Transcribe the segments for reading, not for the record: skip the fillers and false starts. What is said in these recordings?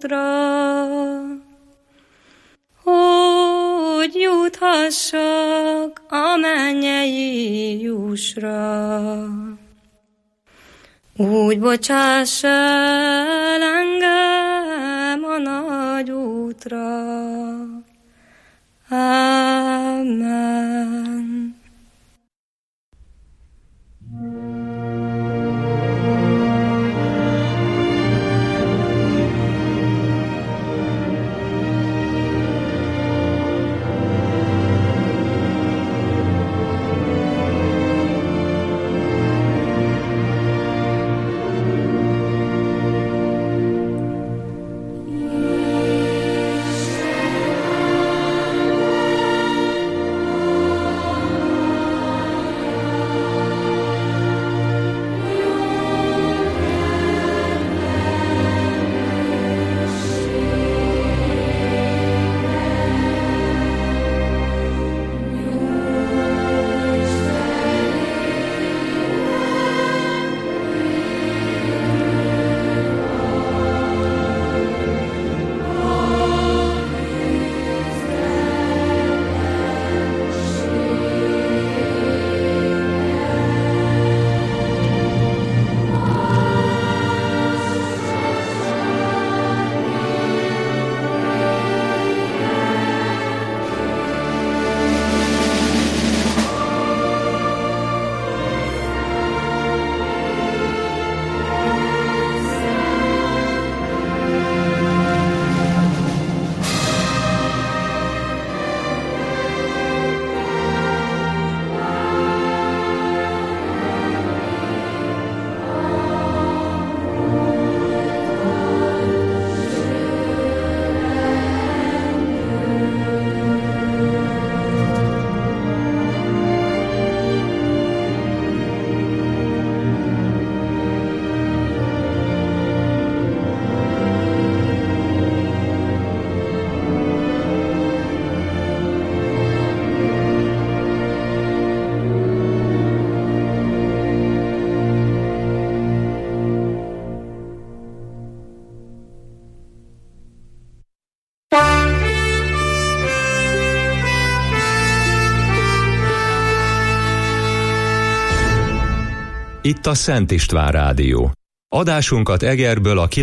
útra, hogy juthassak a mennyei jussra. Úgy bocsáss el engem a nagy útra. Amen. Itt a Szent István Rádió. Adásunkat Egerből a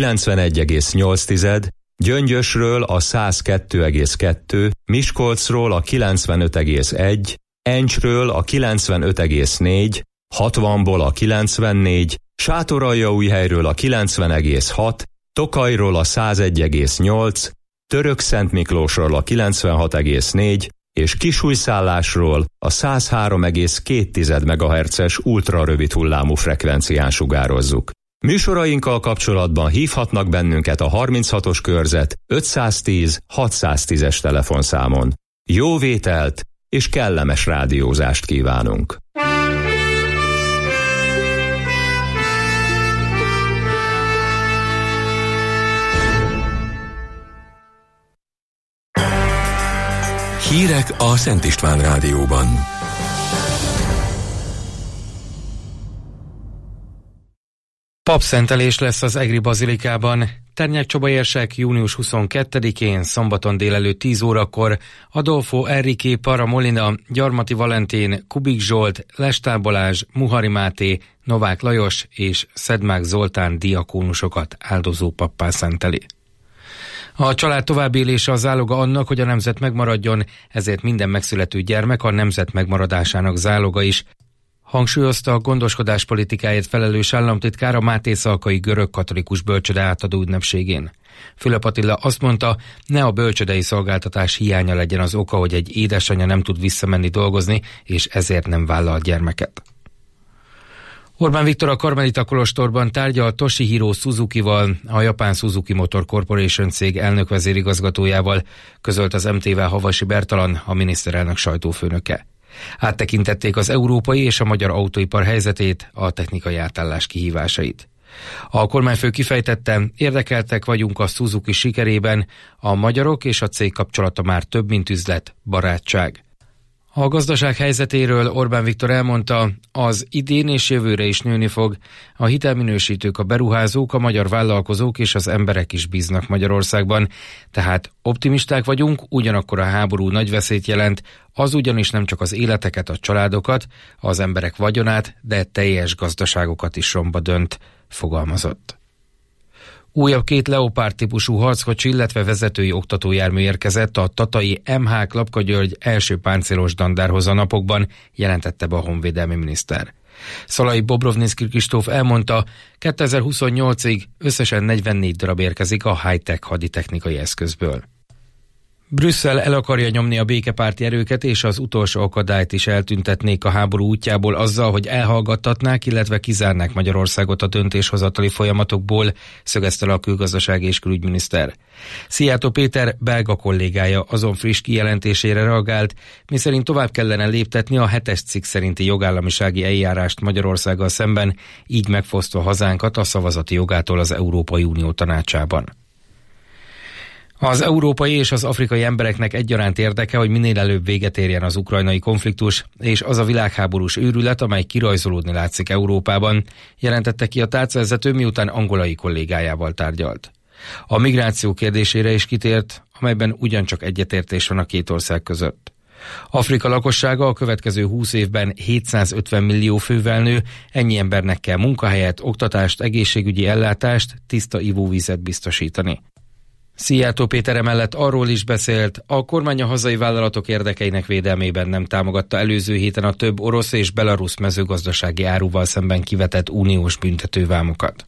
91,8, Gyöngyösről a 102,2, Miskolcról a 95,1, Encsről a 95,4, 60-ból a 94, Sátoraljaújhelyről a 90,6, Tokajról a 101,8, Törökszentmiklósról a 96,4 és Kisújszállásról a 103,2 MHz-es ultrarövid hullámú frekvencián sugározzuk. Műsorainkkal kapcsolatban hívhatnak bennünket a 36-os körzet 510 610-es telefonszámon. Jó vételt és kellemes rádiózást kívánunk! Hírek a Szent István Rádióban. Papszentelés lesz az Egri Bazilikában. Ternyák Csaba érsek június 22-én, szombaton délelőtt 10 órakor, Adolfo Enrique Paramolina, Gyarmati Valentin, Kubik Zsolt, Lestár Balázs, Muhari Máté, Novák Lajos és Szedmák Zoltán diakónusokat áldozó pappá szenteli. A család továbbélése a záloga annak, hogy a nemzet megmaradjon, ezért minden megszülető gyermek a nemzet megmaradásának záloga is, hangsúlyozta a gondoskodás politikáért felelős államtitkár a Máté Szalkai görög-katolikus bölcsöde átadó ünnepségén. Fülöp Attila azt mondta, ne a bölcsödei szolgáltatás hiánya legyen az oka, hogy egy édesanyja nem tud visszamenni dolgozni, és ezért nem vállal gyermeket. Orbán Viktor a Karmelita kolostorban tárgyal Toshihiro Suzukival, a japán Suzuki Motor Corporation cég elnök-vezérigazgatójával, közölt az MT-vel Havasi Bertalan, a miniszterelnök sajtófőnöke. Áttekintették az európai és a magyar autóipar helyzetét, a technikai átállás kihívásait. A kormányfő kifejtette, érdekeltek vagyunk a Suzuki sikerében, a magyarok és a cég kapcsolata már több, mint üzlet, barátság. A gazdaság helyzetéről Orbán Viktor elmondta, az idén és jövőre is nőni fog. A hitelminősítők, a beruházók, a magyar vállalkozók és az emberek is bíznak Magyarországban. Tehát optimisták vagyunk, ugyanakkor a háború nagy veszélyt jelent, az ugyanis nem csak az életeket, a családokat, az emberek vagyonát, de teljes gazdaságokat is romba dönt, fogalmazott. Újabb 2 Leopard típusú harckocsi, illetve vezetői oktatójármű érkezett a tatai MH Klapka György első páncélos dandárhoz a napokban, jelentette be a honvédelmi miniszter. Szalai Bobrovnicki Kristóf elmondta, 2028-ig összesen 44 darab érkezik a high-tech haditechnikai eszközből. Brüsszel el akarja nyomni a békepárti erőket, és az utolsó akadályt is eltüntetnék a háború útjából azzal, hogy elhallgattatnák, illetve kizárnák Magyarországot a döntéshozatali folyamatokból, szögezte le a külgazdasági és külügyminiszter. Szijjártó Péter belga kollégája azon friss kijelentésére reagált, miszerint tovább kellene léptetni a 7-es cikk szerinti jogállamisági eljárást Magyarországgal szemben, így megfosztva hazánkat a szavazati jogától az Európai Unió tanácsában. Az európai és az afrikai embereknek egyaránt érdeke, hogy minél előbb véget érjen az ukrajnai konfliktus, és az a világháborús őrület, amely kirajzolódni látszik Európában, jelentette ki a tárcavezető, miután angolai kollégájával tárgyalt. A migráció kérdésére is kitért, amelyben ugyancsak egyetértés van a két ország között. Afrika lakossága a következő 20 évben 750 millió fővel nő, ennyi embernek kell munkahelyet, oktatást, egészségügyi ellátást, tiszta ivóvizet biztosítani. Szijjártó Péter emellett arról is beszélt, a kormány a hazai vállalatok érdekeinek védelmében nem támogatta előző héten a több orosz és belarusz mezőgazdasági áruval szemben kivetett uniós büntetővámokat.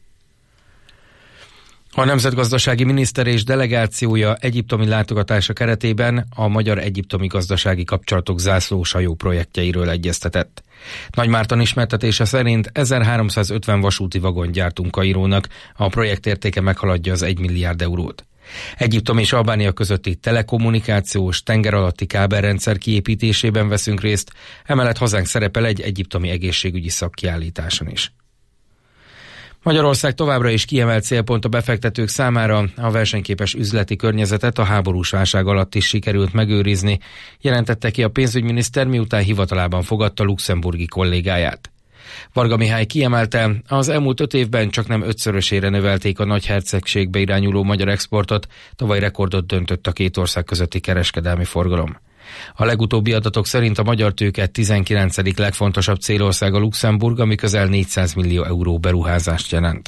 A nemzetgazdasági miniszter és delegációja egyiptomi látogatása keretében a magyar-egyiptomi gazdasági kapcsolatok zászlóshajó projektjeiről egyeztetett. Nagy Márton ismertetése szerint 1350 vasúti vagont gyártunk Kairónak, a projekt értéke meghaladja az 1 milliárd eurót. Egyiptom és Albánia közötti telekommunikációs, tengeralatti kábelrendszer kiépítésében veszünk részt, emellett hazánk szerepel egy egyiptomi egészségügyi szakkiállításon is. Magyarország továbbra is kiemelt célpont a befektetők számára, a versenyképes üzleti környezetet a háborús válság alatt is sikerült megőrizni, jelentette ki a pénzügyminiszter, miután hivatalában fogadta luxemburgi kollégáját. Varga Mihály kiemelte, az elmúlt 5 évben csaknem 5-szörösére növelték a nagyhercegségbe irányuló magyar exportot, tavaly rekordot döntött a két ország közötti kereskedelmi forgalom. A legutóbbi adatok szerint a magyar tőke 19. legfontosabb célország a Luxemburg, ami közel 400 millió euró beruházást jelent.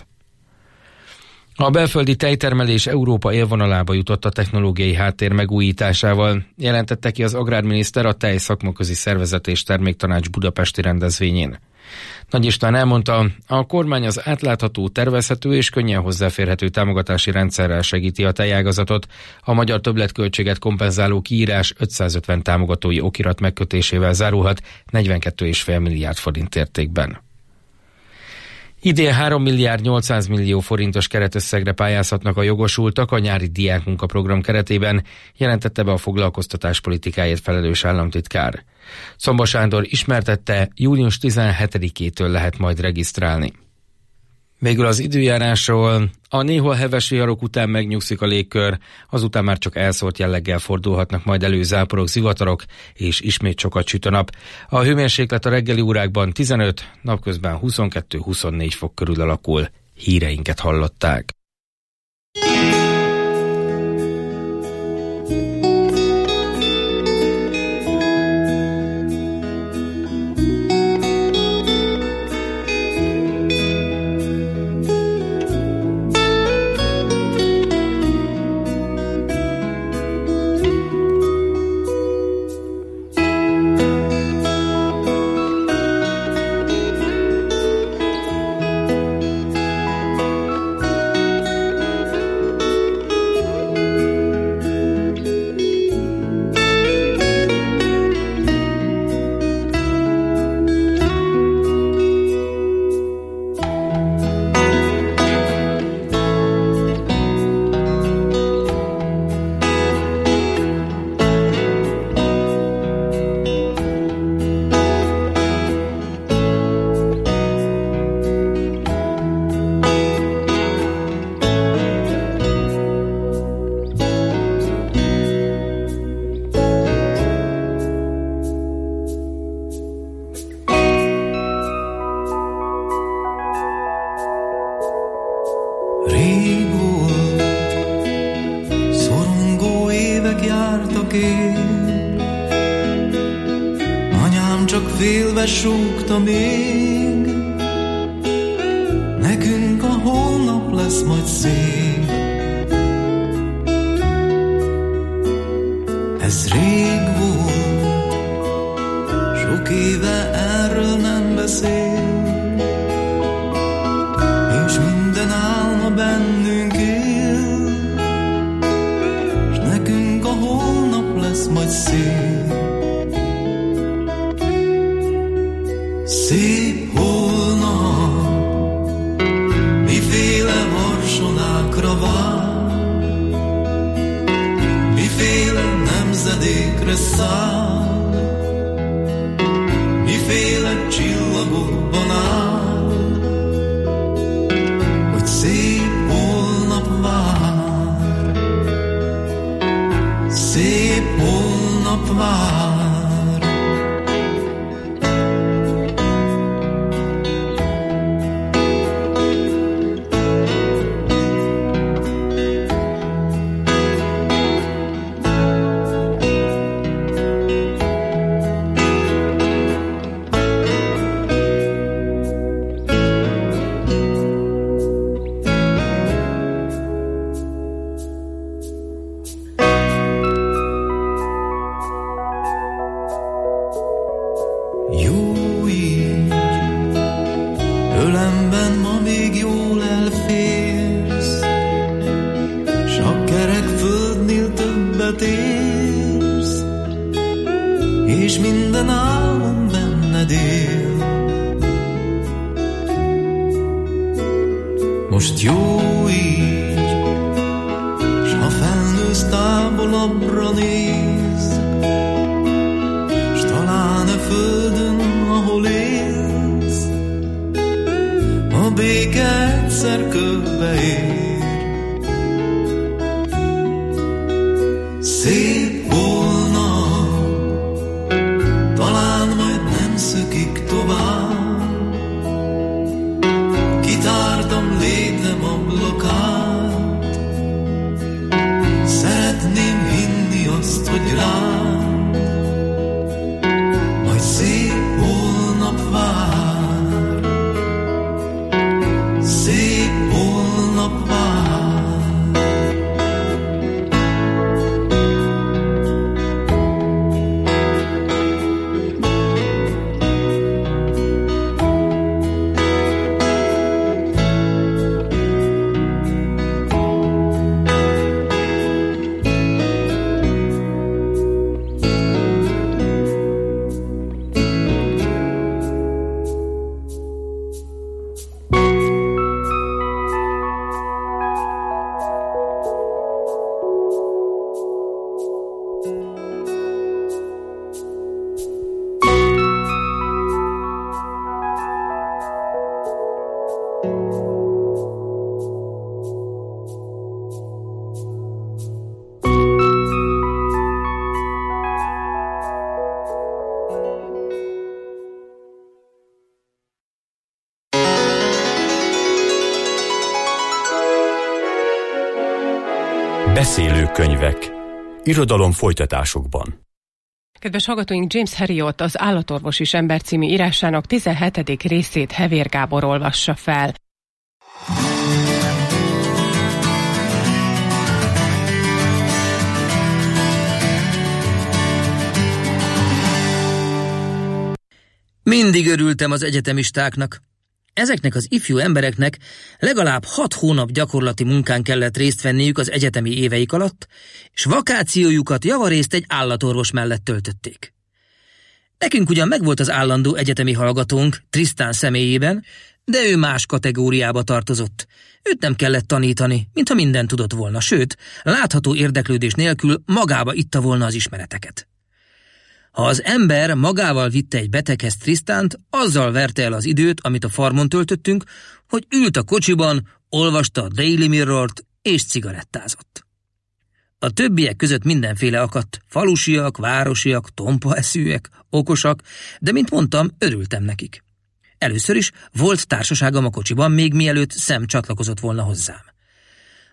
A belföldi tejtermelés Európa élvonalába jutott a technológiai háttér megújításával, jelentette ki az agrárminiszter a Tej Szakmaközi Szervezet és Terméktanács budapesti rendezvényén. Nagy István elmondta, a kormány az átlátható, tervezhető és könnyen hozzáférhető támogatási rendszerrel segíti a tejágazatot, a magyar többletköltséget kompenzáló kiírás 550 támogatói okirat megkötésével zárulhat 42,5 milliárd forint értékben. Idén 3 milliárd 800 millió forintos keretösszegre pályázhatnak a jogosultak a nyári diákmunkaprogram keretében, jelentette be a foglalkoztatáspolitikáért felelős államtitkár. Czomba Sándor ismertette, június 17-től lehet majd regisztrálni. Végül az időjárásról: a néhol heves viharok után megnyugszik a légkör, azután már csak elszórt jelleggel fordulhatnak majd elő záporok, zivatarok, és ismét sokat süt a nap. A hőmérséklet a reggeli órákban 15, napközben 22-24 fok körül alakul. Híreinket hallották. a kép. Anyám csak félve súgta még, nekünk a holnap lesz majd szép. Ez rég volt, sok éve erről nem beszél, és minden álma bennünk él, s nekünk a holnap lesz majd szép. Szép holnap, miféle varsonákra vár, miféle nemzedékre száll, miféle csillagokban áll, hogy szép holnap vár, szép holnap vár. Most jó így, s ha felnősz távolabbra néz, s talán a földön, ahol élsz, a béke egyszer körbeér. Szép volna, talán majd nem szökik tovább, kitártam létem ablakát, szeretném hinni azt, hogy rám majd szép holnap vár, szép holnap vár. Beszélőkönyvek. Irodalom folytatásokban. Kedves hallgatóink, James Herriot Az állatorvos és ember című írásának 17. részét Hevér Gábor olvassa fel. Mindig örültem az egyetemistáknak. Ezeknek az ifjú embereknek legalább 6 hónap gyakorlati munkán kellett részt venniük az egyetemi éveik alatt, és vakációjukat javarészt egy állatorvos mellett töltötték. Nekünk ugyan megvolt az állandó egyetemi hallgatónk Tristan személyében, de ő más kategóriába tartozott. Őt nem kellett tanítani, mintha mindent tudott volna, sőt, látható érdeklődés nélkül magába itta volna az ismereteket. Ha az ember magával vitte egy beteghez Tristant, azzal verte el az időt, amit a farmon töltöttünk, hogy ült a kocsiban, olvasta a Daily Mirrort és cigarettázott. A többiek között mindenféle akadt, falusiak, városiak, tompa eszűek, okosak, de mint mondtam, örültem nekik. Először is volt társaságom a kocsiban, még mielőtt Sam csatlakozott volna hozzám.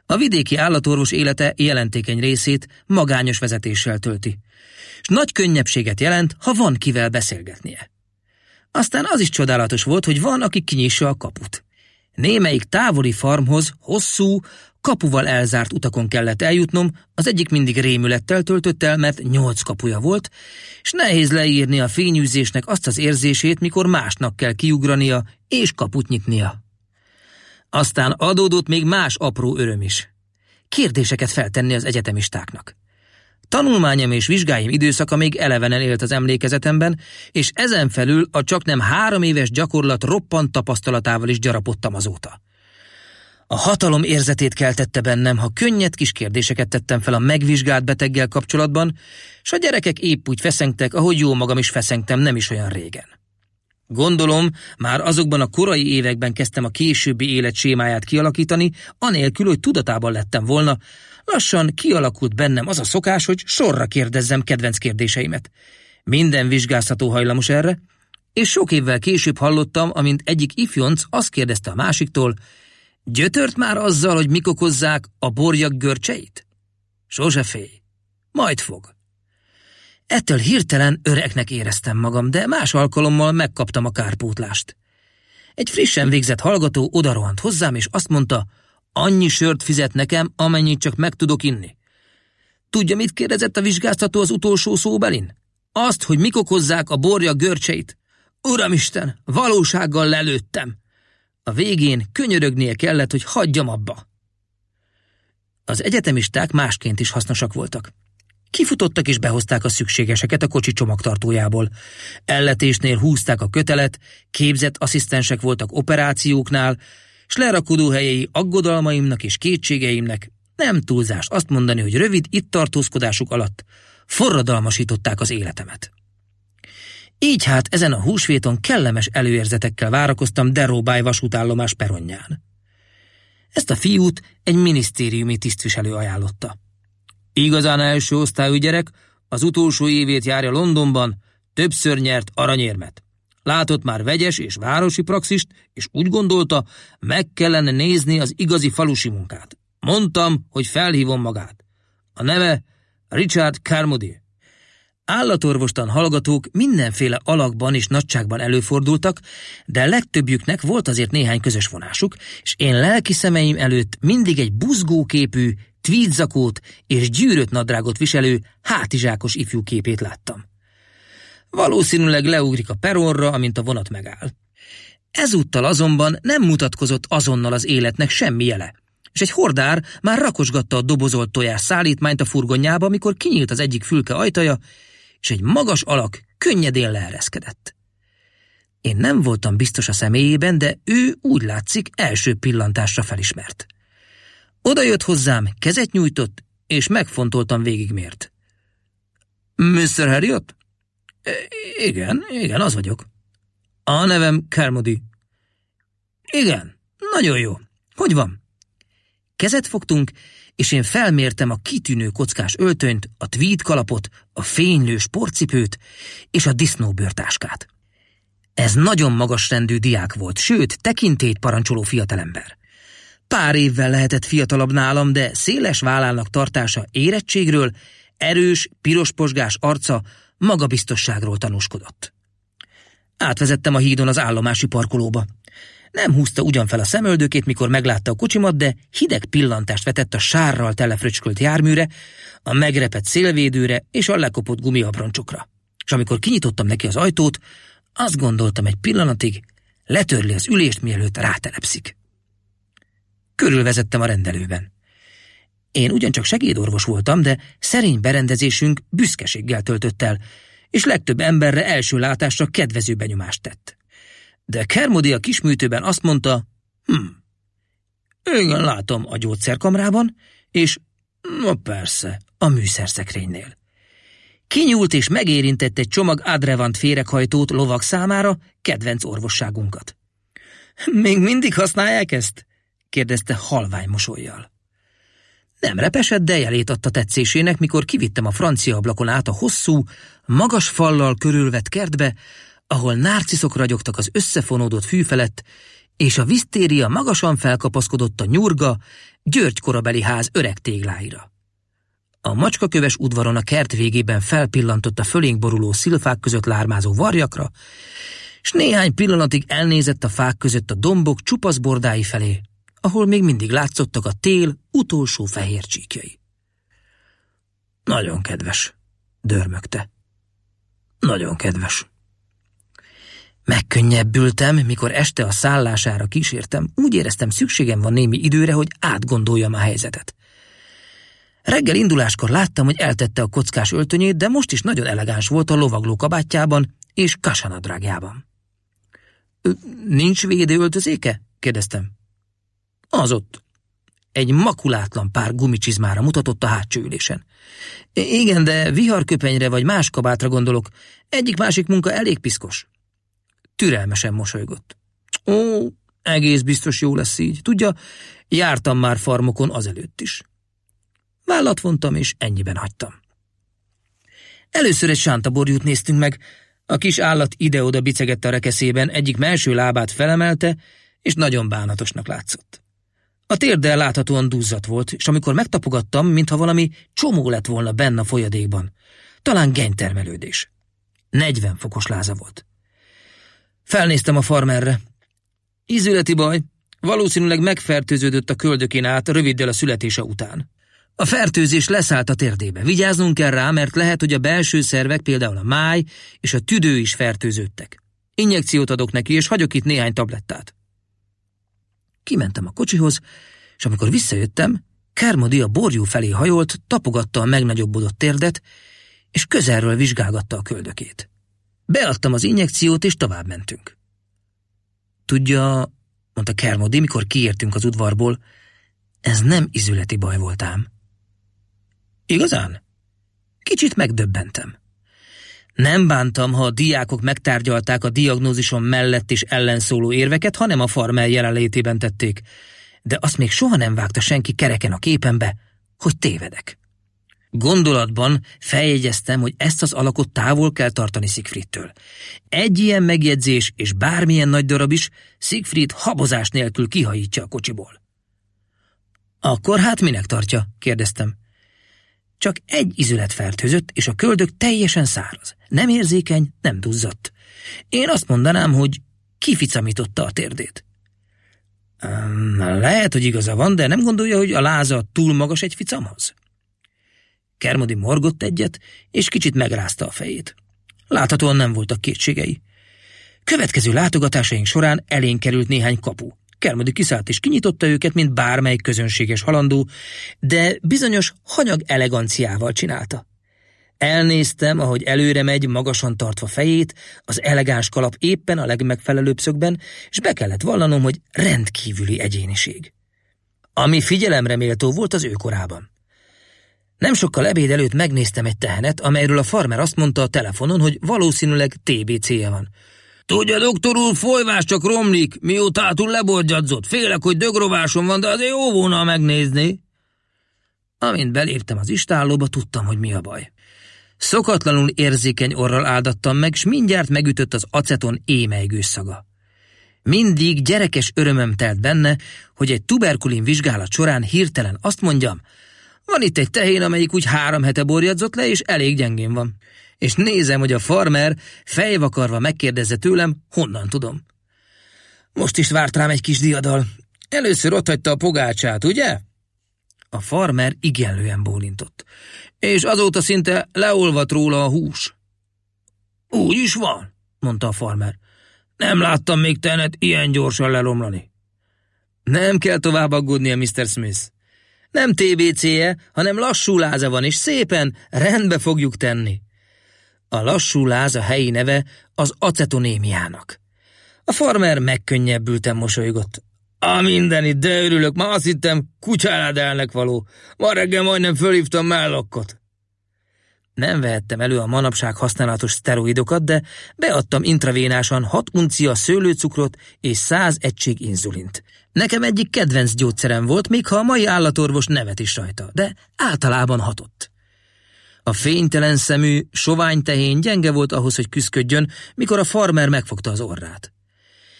A vidéki állatorvos élete jelentékeny részét magányos vezetéssel tölti, és nagy könnyebbséget jelent, ha van kivel beszélgetnie. Aztán az is csodálatos volt, hogy van, aki kinyissa a kaput. Némelyik távoli farmhoz hosszú, kapuval elzárt utakon kellett eljutnom, az egyik mindig rémülettel töltött el, mert 8 kapuja volt, és nehéz leírni a fényűzésnek azt az érzését, mikor másnak kell kiugrania és kaput nyitnia. Aztán adódott még más apró öröm is. Kérdéseket feltenni az egyetemistáknak. Tanulmányom és vizsgáim időszaka még elevenen élt az emlékezetemben, és ezen felül a csaknem 3 éves gyakorlat roppant tapasztalatával is gyarapodtam azóta. A hatalom érzetét keltette bennem, ha könnyed kis kérdéseket tettem fel a megvizsgált beteggel kapcsolatban, s a gyerekek épp úgy feszengtek, ahogy jó magam is feszengtem nem is olyan régen. Gondolom, már azokban a korai években kezdtem a későbbi élet sémáját kialakítani, anélkül, hogy tudatában lettem volna. Lassan kialakult bennem az a szokás, hogy sorra kérdezzem kedvenc kérdéseimet. Minden vizsgáztató hajlamos erre, és sok évvel később hallottam, amint egyik ifjonc azt kérdezte a másiktól, gyötört már azzal, hogy mik okozzák a borjak görcseit? Sose félj, majd fog. Ettől hirtelen öregnek éreztem magam, de más alkalommal megkaptam a kárpótlást. Egy frissen végzett hallgató odarohant hozzám, és azt mondta, annyi sört fizet nekem, amennyit csak meg tudok inni. Tudja, mit kérdezett a vizsgáztató az utolsó szóbelin? Azt, hogy mik okozzák a borjak görcseit. Uramisten, valósággal lelőttem. A végén könyörögnie kellett, hogy hagyjam abba. Az egyetemisták másként is hasznosak voltak. Kifutottak és behozták a szükségeseket a kocsi csomagtartójából. Elletésnél húzták a kötelet, képzett asszisztensek voltak operációknál, s lerakodóhelyei aggodalmaimnak és kétségeimnek, nem túlzás azt mondani, hogy rövid itt tartózkodásuk alatt forradalmasították az életemet. Így hát ezen a húsvéton kellemes előérzetekkel várakoztam Deróbály vasútállomás peronján. Ezt a fiút egy minisztériumi tisztviselő ajánlotta. Igazán első osztályú gyerek, az utolsó évét járja Londonban, többször nyert aranyérmet. Látott már vegyes és városi praxist, és úgy gondolta, meg kellene nézni az igazi falusi munkát. Mondtam, hogy felhívom magát. A neve Richard Carmody. Állatorvostan hallgatók mindenféle alakban és nagyságban előfordultak, de legtöbbjüknek volt azért néhány közös vonásuk, és én lelki szemeim előtt mindig egy buzgóképű, tweedzakót és gyűrött nadrágot viselő, hátizsákos ifjú képét láttam. Valószínűleg leugrik a peronra, amint a vonat megáll. Ezúttal azonban nem mutatkozott azonnal az életnek semmi jele, és egy hordár már rakosgatta a dobozolt tojás szállítmányt a furgonjába, amikor kinyílt az egyik fülke ajtaja, és egy magas alak könnyedén leereszkedett. Én nem voltam biztos a személyében, de ő úgy látszik első pillantásra felismert. Oda jött hozzám, kezet nyújtott, és megfontoltam végig miért. Mr. Harriot? Igen, az vagyok. A nevem Carmody. Igen, nagyon jó. Hogy van? Kezet fogtunk, és én felmértem a kitűnő kockás öltönyt, a tweed kalapot, a fénylő sportcipőt és a disznóbőrtáskát. Ez nagyon magas rendű diák volt, sőt, tekintélyt parancsoló fiatalember. Pár évvel lehetett fiatalabb nálam, de széles vállának tartása érettségről, erős, pirosposgás arca magabiztosságról tanúskodott. Átvezettem a hídon az állomási parkolóba. Nem húzta ugyan fel a szemöldökét, mikor meglátta a kocsimat, de hideg pillantást vetett a sárral telefröcskölt járműre, a megrepett szélvédőre és a lekopott gumiabroncsokra. És amikor kinyitottam neki az ajtót, azt gondoltam egy pillanatig, letörli az ülést, mielőtt rátelepszik. Körülvezettem a rendelőben. Én ugyancsak segédorvos voltam, de szerény berendezésünk büszkeséggel töltött el, és legtöbb emberre első látásra kedvező benyomást tett. De Carmody a kisműtőben azt mondta, igen, látom a gyógyszerkamrában, és persze, a műszerszekrénynél. Kinyúlt és megérintett egy csomag Adrevant féreghajtót lovak számára, kedvenc orvosságunkat. Még mindig használják ezt? Kérdezte halvány mosollyal. Nem repesett, de jelét adta tetszésének, mikor kivittem a francia ablakon át a hosszú, magas fallal körülvett kertbe, ahol nárciszok ragyogtak az összefonódott fű felett, és a visztéria magasan felkapaszkodott a Nyurga, György korabeli ház öreg tégláira. A macskaköves udvaron a kert végében felpillantott a fölénk boruló szilfák között lármázó varjakra, s néhány pillanatig elnézett a fák között a dombok csupasz bordái felé, ahol még mindig látszottak a tél utolsó fehér csíkjai. Nagyon kedves, dörmögte. Nagyon kedves. Megkönnyebbültem, mikor este a szállására kísértem, úgy éreztem, szükségem van némi időre, hogy átgondoljam a helyzetet. Reggel induláskor láttam, hogy eltette a kockás öltönyét, de most is nagyon elegáns volt a lovagló kabátjában és kasanadrágjában. Nincs védőöltözéke? Kérdeztem. Az ott. Egy makulátlan pár gumicsizmára mutatott a hátsó ülésen. Igen, de viharköpenyre vagy más kabátra gondolok. Egyik-másik munka elég piszkos. Türelmesen mosolygott. Ó, egész biztos jó lesz így. Tudja, jártam már farmokon azelőtt is. Vállat vontam, és ennyiben hagytam. Először egy sántaborjút néztünk meg. A kis állat ide-oda bicegett a rekeszében, egyik melső lábát felemelte, és nagyon bánatosnak látszott. A térdel láthatóan duzzadt volt, és amikor megtapogattam, mintha valami csomó lett volna benne a folyadékban. Talán genytermelődés. 40 fokos láza volt. Felnéztem a farmerre. Ízületi baj, valószínűleg megfertőződött a köldökén át röviddel a születése után. A fertőzés leszállt a térdébe. Vigyáznunk kell rá, mert lehet, hogy a belső szervek, például a máj és a tüdő is fertőződtek. Injekciót adok neki, és hagyok itt néhány tablettát. Kimentem a kocsihoz, és amikor visszajöttem, Kermody a borjú felé hajolt, tapogatta a megnagyobbodott térdet, és közelről vizsgálgatta a köldökét. Beadtam az injekciót, és tovább mentünk. Tudja, mondta Kermody, mikor kiértünk az udvarból, ez nem izületi baj volt ám. Igazán? Kicsit megdöbbentem. Nem bántam, ha a diákok megtárgyalták a diagnózisom mellett és ellenszóló érveket, hanem a farmer jelenlétében tették, de azt még soha nem vágta senki kereken a képembe, hogy tévedek. Gondolatban feljegyeztem, hogy ezt az alakot távol kell tartani Siegfriedtől. Egy ilyen megjegyzés és bármilyen nagy darab is Siegfried habozás nélkül kihajítja a kocsiból. Akkor hát minek tartja? Kérdeztem. Csak egy izület fertőzött, és a köldök teljesen száraz. Nem érzékeny, nem duzzadt. Én azt mondanám, hogy kificamította a térdét. Lehet, hogy igaza van, de nem gondolja, hogy a láza túl magas egy ficamhoz? Kermody morgott egyet, és kicsit megrázta a fejét. Láthatóan nem voltak kétségei. Következő látogatásaink során elénk került néhány kapu. Kermody kiszállt és kinyitotta őket, mint bármely közönséges halandó, de bizonyos hanyag eleganciával csinálta. Elnéztem, ahogy előre megy, magasan tartva fejét, az elegáns kalap éppen a legmegfelelőbb szögben, és be kellett vallanom, hogy rendkívüli egyéniség. Ami figyelemre méltó volt az ő korában. Nem sokkal ebéd előtt megnéztem egy tehenet, amelyről a farmer azt mondta a telefonon, hogy valószínűleg TBC-je van. Tudja, doktor úr, folyvás csak romlik, mióta hátul leborgyadzott. Félek, hogy dögrovásom van, de azért jó volna megnézni. Amint beléptem az istállóba, tudtam, hogy mi a baj. Szokatlanul érzékeny orral áldattam meg, s mindjárt megütött az aceton émelygős szaga. Mindig gyerekes örömöm telt benne, hogy egy tuberkulin vizsgálat során hirtelen azt mondjam, van itt egy tehén, amelyik úgy 3 hete borjadzott le, és elég gyengén van. És nézem, hogy a farmer fejvakarva megkérdezze tőlem, honnan tudom. Most is várt rám egy kis diadal. Először otthagyta a pogácsát, ugye? A farmer igenlően bólintott. És azóta szinte leolvadt róla a hús. Úgy is van, mondta a farmer. Nem láttam még tehenet ilyen gyorsan lelomlani. Nem kell tovább aggódnia, Mr. Smith. Nem TBC-je, hanem lassú láza van, és szépen rendbe fogjuk tenni. A lassú láz a helyi neve az acetonémiának. A farmer megkönnyebbülten mosolygott. A mindenit, de örülök, ma azt hittem, kutyáládelnek való. Ma reggel majdnem fölhívtam mellokkot. Nem vehettem elő a manapság használatos szteroidokat, de beadtam intravénásan 6 uncia szőlőcukrot és 100 egység inzulint. Nekem egyik kedvenc gyógyszerem volt, még ha a mai állatorvos nevet is rajta, de általában hatott. A fénytelen szemű, sovány tehén gyenge volt ahhoz, hogy küszködjön, mikor a farmer megfogta az orrát.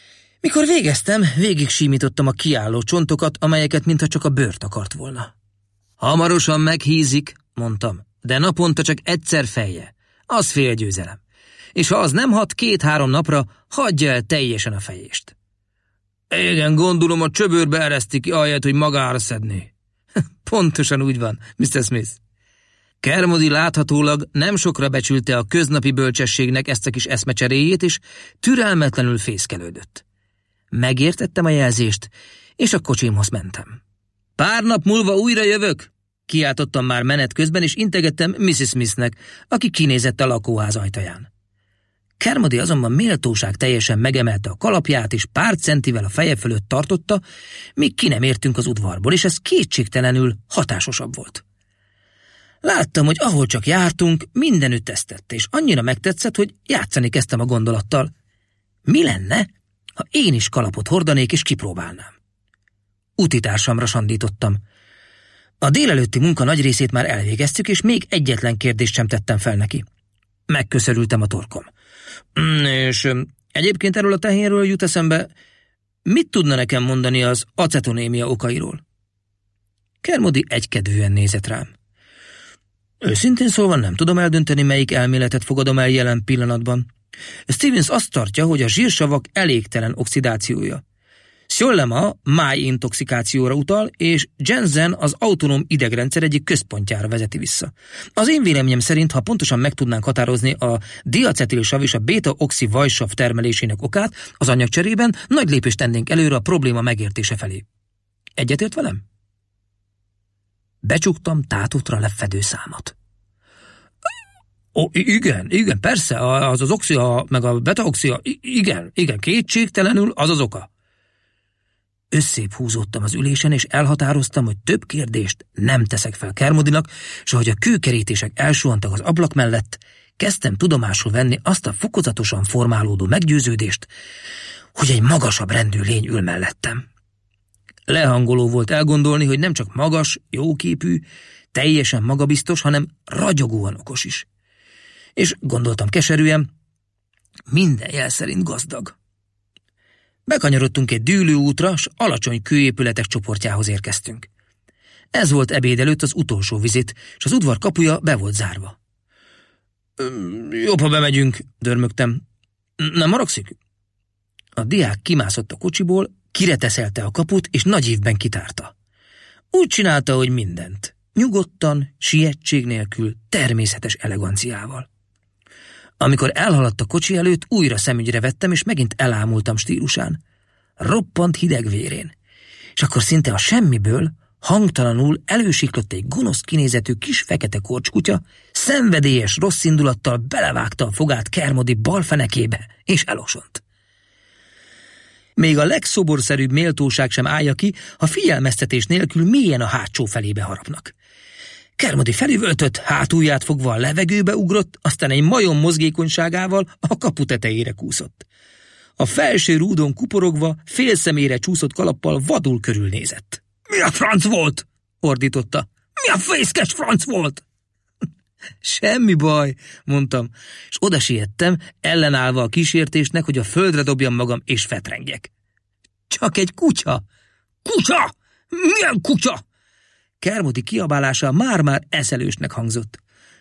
Mikor végeztem, végig símítottam a kiálló csontokat, amelyeket mintha csak a bőrt akart volna. Hamarosan meghízik, mondtam, de naponta csak egyszer fejje. Az fél győzelem. És ha az nem hat 2-3 napra, hagyja el teljesen a fejést. Igen, gondolom a csöbörbe eresztik ki, ahelyett, hogy magára szedné. Pontosan úgy van, Mr. Smith. Kermody láthatólag nem sokra becsülte a köznapi bölcsességnek ezt a kis eszmecseréjét, és türelmetlenül fészkelődött. Megértettem a jelzést, és a kocsimhoz mentem. Pár nap múlva újra jövök, kiáltottam már menet közben, és integettem Mrs. Smithnek, aki kinézett a lakóház ajtaján. Kermody azonban méltóság teljesen megemelte a kalapját, és pár centivel a feje fölött tartotta, míg ki nem értünk az udvarból, és ez kétségtelenül hatásosabb volt. Láttam, hogy ahol csak jártunk, mindenütt ezt tette, és annyira megtetszett, hogy játszani kezdtem a gondolattal. Mi lenne, ha én is kalapot hordanék és kipróbálnám? Utitársamra sandítottam. A délelőtti munka nagy részét már elvégeztük, és még egyetlen kérdést sem tettem fel neki. Megköszörültem a torkom. És egyébként erről a tehénről jut eszembe, mit tudna nekem mondani az acetonémia okairól? Kermody egykedvűen nézett rám. Őszintén szólva nem tudom eldönteni, melyik elméletet fogadom el jelen pillanatban. Stevens azt tartja, hogy a zsírsavak elégtelen oxidációja. Szollema májintoxikációra utal, és Jensen az autonóm idegrendszer egyik központjára vezeti vissza. Az én véleményem szerint, ha pontosan meg tudnánk határozni a diacetilsav és a beta-oxi vajsav termelésének okát, az anyagcserében nagy lépést tennénk előre a probléma megértése felé. Egyetért velem? Becsuktam tátotra lefedő számot. Igen, persze, az oxia, meg a beta-oxia, igen, kétségtelenül az az oka. Összébb húzódtam az ülésen, és elhatároztam, hogy több kérdést nem teszek fel Kermodynak, és ahogy a kőkerítések elsuhantak az ablak mellett, kezdtem tudomásul venni azt a fokozatosan formálódó meggyőződést, hogy egy magasabb rendű lény ül mellettem. Lehangoló volt elgondolni, hogy nem csak magas, jóképű, teljesen magabiztos, hanem ragyogóan okos is. És gondoltam keserűen, minden jel szerint gazdag. Bekanyarodtunk egy dűlőútra, s alacsony kőépületek csoportjához érkeztünk. Ez volt ebéd előtt az utolsó vizit, és az udvar kapuja be volt zárva. Jobb, ha bemegyünk, dörmögtem. Nem haragszik? A diák kimászott a kocsiból, kireteszelte a kaput, és nagy ívben kitárta. Úgy csinálta, hogy mindent. Nyugodtan, sietség nélkül, természetes eleganciával. Amikor elhaladt a kocsi előtt, újra szemügyre vettem, és megint elámultam stílusán. Roppant hideg vérén. És akkor szinte a semmiből, hangtalanul elősiklott egy gonosz kinézetű kis fekete korcskutya, szenvedélyes rossz indulattal belevágta a fogát Kermody bal fenekébe, és elosont. Még a legszoborszerűbb méltóság sem állja ki, ha figyelmeztetés nélkül mélyen a hátsó felébe harapnak. Kermody felüvöltött, hátulját fogva a levegőbe ugrott, aztán egy majom mozgékonyságával a kapu tetejére kúszott. A felső rúdon kuporogva, fél szemére csúszott kalappal vadul körülnézett. Mi a franc volt? Ordította. Mi a fészkes franc volt? Semmi baj, mondtam, és oda siettem, ellenállva a kísértésnek, hogy a földre dobjam magam és fetrengjek. Csak egy kutya! Kutya! Milyen kutya? Kermody kiabálása már-már eszelősnek hangzott.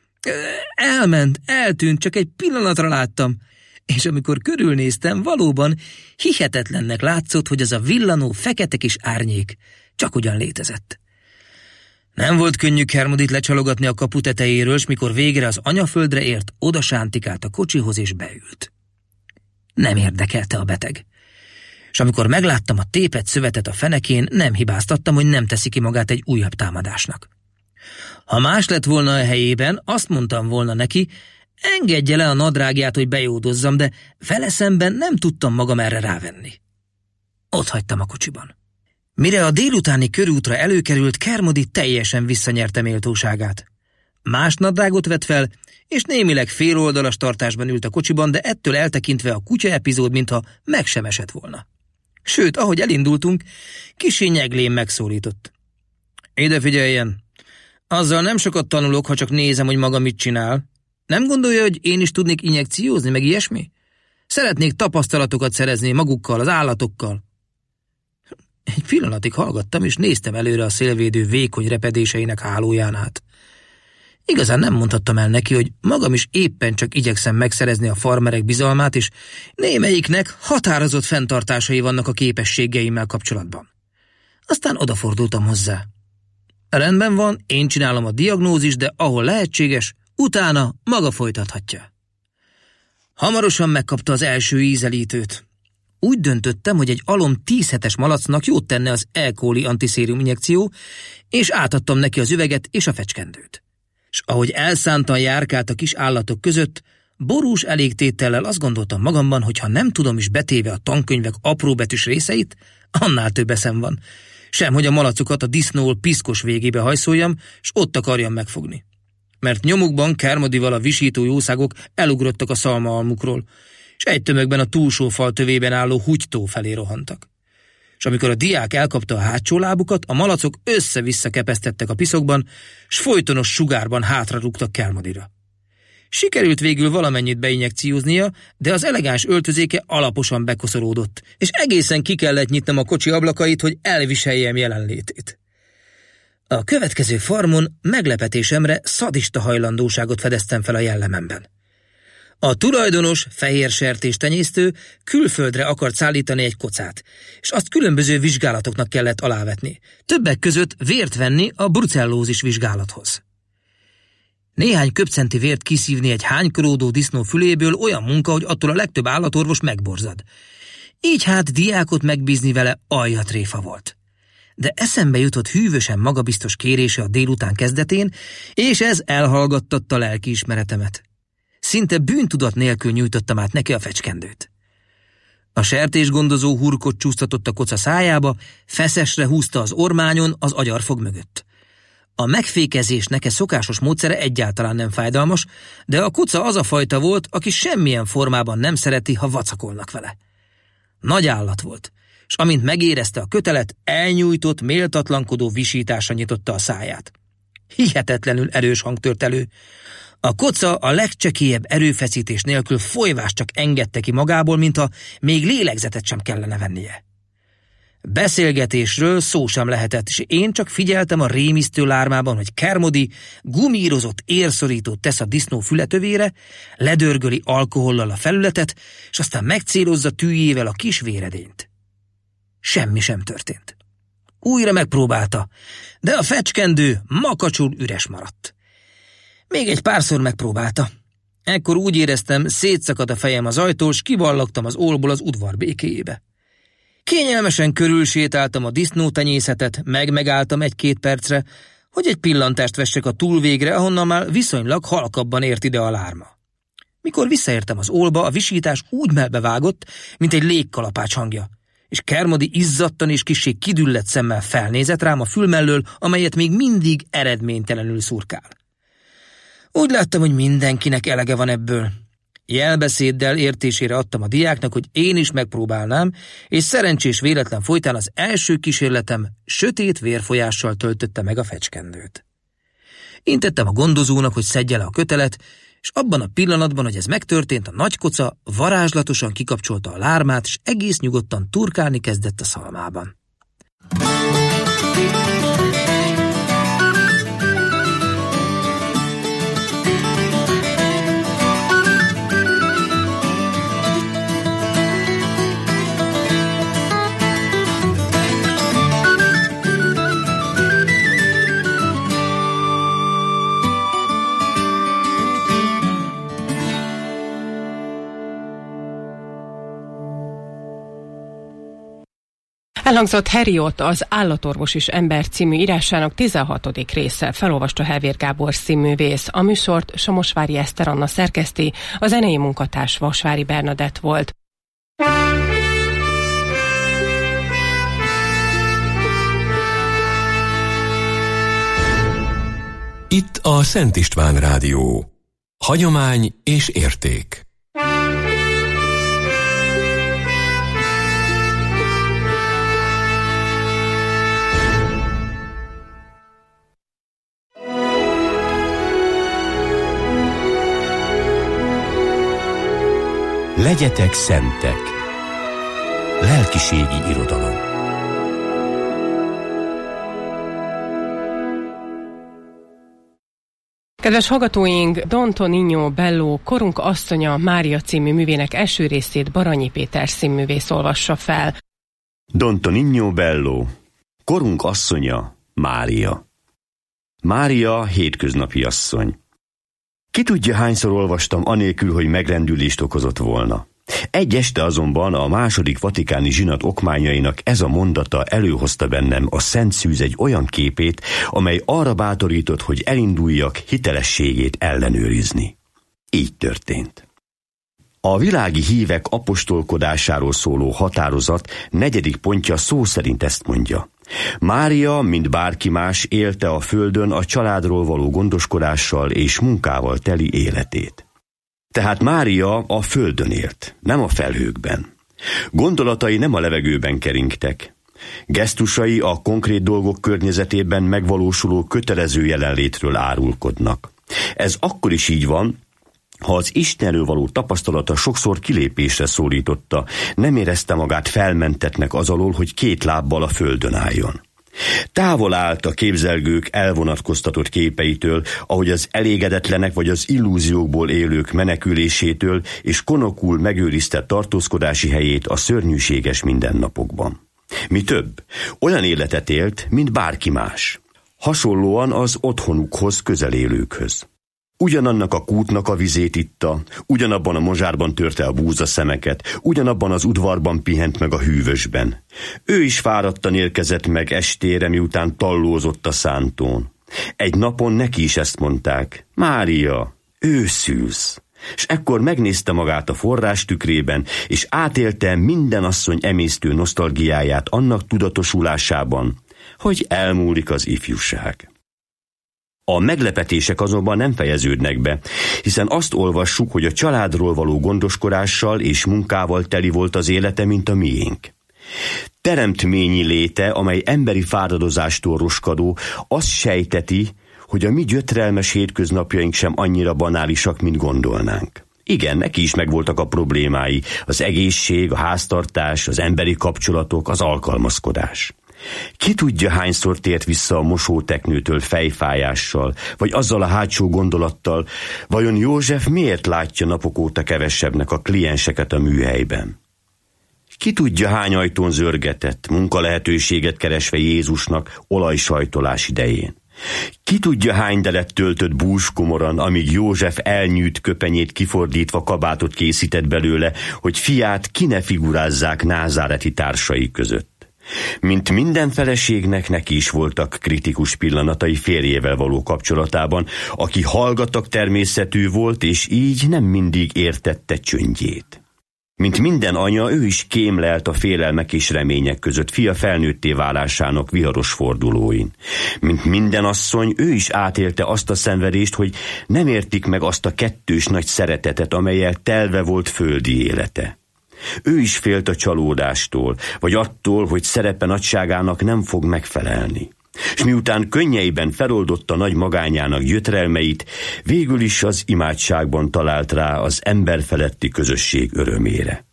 Eltűnt, csak egy pillanatra láttam, és amikor körülnéztem, valóban hihetetlennek látszott, hogy az a villanó fekete kis árnyék csak ugyan létezett. Nem volt könnyű Kermodyt lecsalogatni a kapu tetejéről, s mikor végre az anyaföldre ért, oda sántikált a kocsihoz és beült. Nem érdekelte a beteg. És amikor megláttam a tépett szövetet a fenekén, nem hibáztattam, hogy nem teszi ki magát egy újabb támadásnak. Ha más lett volna a helyében, azt mondtam volna neki, engedje le a nadrágját, hogy bejódozzam, de vele szemben nem tudtam magam erre rávenni. Ott hagytam a kocsiban. Mire a délutáni körútra előkerült, Kermody teljesen visszanyerte méltóságát. Más nadrágot vett fel, és némileg féloldalas tartásban ült a kocsiban, de ettől eltekintve a kutya epizód, mintha meg sem esett volna. Sőt, ahogy elindultunk, kissé nyeglén megszólított. Ide figyeljen! Azzal nem sokat tanulok, ha csak nézem, hogy maga mit csinál. Nem gondolja, hogy én is tudnék injekciózni, meg ilyesmi? Szeretnék tapasztalatokat szerezni magukkal, az állatokkal. Egy pillanatig hallgattam, és néztem előre a szélvédő vékony repedéseinek hálóján át. Igazán nem mondhattam el neki, hogy magam is éppen csak igyekszem megszerezni a farmerek bizalmát, és némelyiknek határozott fenntartásai vannak a képességeimmel kapcsolatban. Aztán odafordultam hozzá. Rendben van, én csinálom a diagnózist, de ahol lehetséges, utána maga folytathatja. Hamarosan megkapta az első ízelítőt. Úgy döntöttem, hogy egy alom 10 hetes malacnak jót tenne az E. coli antiszérium injekció, és átadtam neki az üveget és a fecskendőt. És ahogy elszántan járkált a kis állatok között, borús elégtétellel azt gondoltam magamban, hogy ha nem tudom is betéve a tankönyvek apróbetűs részeit, annál több eszem van. Sem, hogy a malacokat a disznó piszkos végébe hajszoljam, és ott akarjam megfogni. Mert nyomukban Kermodival a visító jószágok elugrottak a szalmaalmukról, és egy tömegben a túlsó fal tövében álló húgytó felé rohantak. És amikor a diák elkapta a hátsó lábukat, a malacok össze-vissza kepesztettek a piszokban, s folytonos sugárban hátrarúgtak Kermodira. Sikerült végül valamennyit beinjekcióznia, de az elegáns öltözéke alaposan bekoszolódott, és egészen ki kellett nyitnom a kocsi ablakait, hogy elviseljem jelenlétét. A következő farmon meglepetésemre szadista hajlandóságot fedeztem fel a jellememben. A tulajdonos, fehér sertéstenyésztő külföldre akart szállítani egy kocát, és azt különböző vizsgálatoknak kellett alávetni, többek között vért venni a brucellózis vizsgálathoz. Néhány köpcenti vért kiszívni egy hánykoródó disznó füléből olyan munka, hogy attól a legtöbb állatorvos megborzad. Így hát diákot megbízni vele aljatréfa volt. De eszembe jutott hűvösen magabiztos kérése a délután kezdetén, és ez elhallgattatta lelkiismeretemet. Szinte bűntudat nélkül nyújtottam át neki a fecskendőt. A sertésgondozó hurkot csúsztatott a koca szájába, feszesre húzta az ormányon az agyarfog mögött. A megfékezés neke szokásos módszere egyáltalán nem fájdalmas, de a kuca az a fajta volt, aki semmilyen formában nem szereti, ha vacakolnak vele. Nagy állat volt, és amint megérezte a kötelet, elnyújtott, méltatlankodó visításra nyitotta a száját. Hihetetlenül erős hang tört elő. A koca a legcsekélyebb erőfeszítés nélkül folyvást csak engedte ki magából, mintha még lélegzetet sem kellene vennie. Beszélgetésről szó sem lehetett, és én csak figyeltem a rémisztő lármában, hogy Kermodi gumírozott érszorítót tesz a disznó fületövére, ledörgöli alkohollal a felületet, és aztán megcélozza tűjével a kis véredényt. Semmi sem történt. Újra megpróbálta, de a fecskendő makacsul üres maradt. Még egy párszor megpróbálta. Ekkor úgy éreztem, szétszakad a fejem az ajtól, s kiballagtam az ólból az udvar békéjébe. Kényelmesen körülsétáltam a disznótenyészetet, megálltam 1-2 percre, hogy egy pillantást vessek a túlvégre, ahonnan már viszonylag halkabban ért ide a lárma. Mikor visszaértem az ólba, a visítás úgy melbevágott, mint egy légkalapács hangja, és Kermodi izzadtan és kissé kidüllett szemmel felnézett rám a fül mellől, amelyet még mindig eredménytelenül szurkál. Úgy láttam, hogy mindenkinek elege van ebből. Jelbeszéddel értésére adtam a diáknak, hogy én is megpróbálnám, és szerencsés véletlen folytán az első kísérletem sötét vérfolyással töltötte meg a fecskendőt. Intettem a gondozónak, hogy szedje le a kötelet, és abban a pillanatban, hogy ez megtörtént, a nagy koca varázslatosan kikapcsolta a lármát, és egész nyugodtan turkálni kezdett a szalmában. Elhangzott Heriot, az Állatorvos és Ember című írásának 16. része, felolvasta Hevér Gábor színművész. A műsort Somosvári Eszter Anna szerkeszti, a zenei munkatárs Vasvári Bernadett volt. Itt a Szent István Rádió. Hagyomány és érték. Legyetek szentek. Lelkiségi irodalom. Kedves hallgatóink, Don Tonino Bello Korunk asszonya Mária című művének első részét Baranyi Péter színművész olvassa fel. Don Tonino Bello Korunk asszonya Mária. Mária hétköznapi asszony. Ki tudja, hányszor olvastam anélkül, hogy megrendülést okozott volna. Egy este azonban a második vatikáni zsinat okmányainak ez a mondata előhozta bennem a Szent Szűz egy olyan képét, amely arra bátorított, hogy elinduljak hitelességét ellenőrizni. Így történt. A világi hívek apostolkodásáról szóló határozat 4. pontja szó szerint ezt mondja. Mária, mint bárki más, élte a földön a családról való gondoskodással és munkával teli életét. Tehát Mária a földön élt, nem a felhőkben. Gondolatai nem a levegőben keringtek. Gesztusai a konkrét dolgok környezetében megvalósuló kötelező jelenlétről árulkodnak. Ez akkor is így van, ha az Istenről való tapasztalata sokszor kilépésre szólította, nem érezte magát felmentetnek az alól, hogy 2 lábbal a földön álljon. Távol állt a képzelgők elvonatkoztatott képeitől, ahogy az elégedetlenek vagy az illúziókból élők menekülésétől, és konokul megőrizte tartózkodási helyét a szörnyűséges mindennapokban. Mi több, olyan életet élt, mint bárki más. Hasonlóan az otthonukhoz közel élőkhöz. Ugyanannak a kútnak a vizét itta, ugyanabban a mozsárban törte a búzaszemeket, ugyanabban az udvarban pihent meg a hűvösben. Ő is fáradtan érkezett meg estére, miután tallózott a szántón. Egy napon neki is ezt mondták: Mária, őszülsz. S ekkor megnézte magát a forrás tükrében, és átélte minden asszony emésztő nosztalgiáját annak tudatosulásában, hogy elmúlik az ifjúság. A meglepetések azonban nem fejeződnek be, hiszen azt olvassuk, hogy a családról való gondoskodással és munkával teli volt az élete, mint a miénk. Teremtményi léte, amely emberi fáradozástól roskadó, azt sejteti, hogy a mi gyötrelmes hétköznapjaink sem annyira banálisak, mint gondolnánk. Igen, neki is megvoltak a problémái, az egészség, a háztartás, az emberi kapcsolatok, az alkalmazkodás. Ki tudja, hányszor tért vissza a mosóteknőtől fejfájással, vagy azzal a hátsó gondolattal, vajon József miért látja napok óta kevesebbnek a klienseket a műhelyben? Ki tudja, hány ajtón zörgetett, munkalehetőséget keresve Jézusnak olajsajtolás idején? Ki tudja, hány delet töltött búzskomoran, amíg József elnyűjt köpenyét kifordítva kabátot készített belőle, hogy fiát ki ne figurázzák názáreti társai között. Mint minden feleségnek, neki is voltak kritikus pillanatai férjével való kapcsolatában, aki hallgatag természetű volt, és így nem mindig értette csöndjét. Mint minden anya, ő is kémlelt a félelmek és remények között fia felnőtté válásának viharos fordulóin. Mint minden asszony, ő is átélte azt a szenvedést, hogy nem értik meg azt a kettős nagy szeretetet, amellyel telve volt földi élete. Ő is félt a csalódástól, vagy attól, hogy szerepe nagyságának nem fog megfelelni. És miután könnyeiben feloldotta nagy magányának gyötrelmeit, végül is az imádságban talált rá az emberfeletti közösség örömére.